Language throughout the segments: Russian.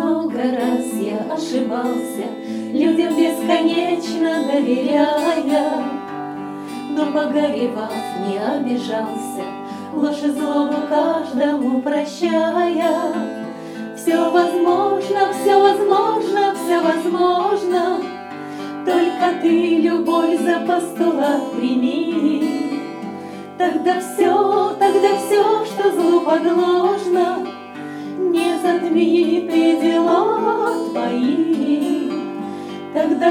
Много раз я ошибался, людям бесконечно доверяя, но, погоревав, не обижался, ложь и злобу каждому прощая. Все возможно, все возможно, все возможно, только ты любовь за постулат прими. Тогда все, что злу подложно, не затмит и дела твои. Тогда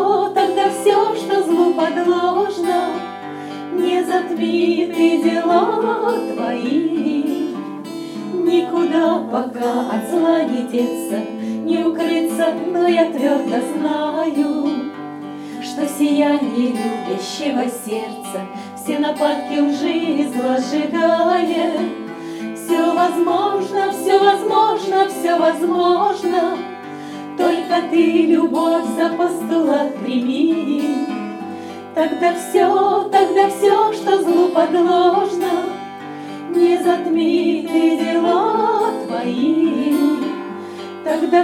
все, что злу подложно, не затмит и дела твои. Никуда пока от зла не деться, не укрыться, но я твердо знаю, что сияние любящего сердца все нападки лжи и зла сжигает. Все возможно, все возможно, все возможно, только ты любовь за постулат прими. Тогда все, что злу подложно, не затмит и дела твои. Тогда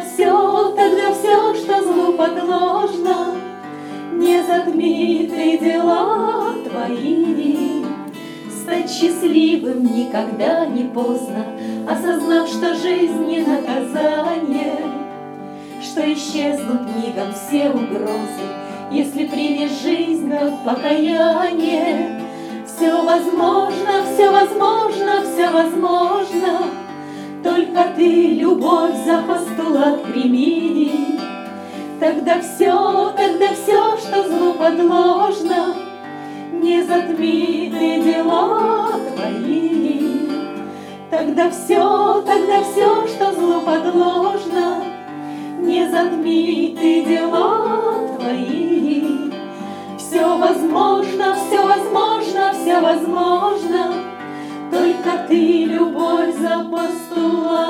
все, что злу подложно, не затмит и дела твои. Стать счастливым никогда не поздно, осознав, что жизнь не наказание, что исчезнут мигом все угрозы, если примешь жизнь как покаяние. Все возможно, все возможно, все возможно, только ты любовь за постулат прими. Тогда все, что злу подложно, не затмит и дела твои. Тогда все, что злу подложно, не затмит и дела твои. Все возможно, все возможно, все возможно, только ты любовь за постулат.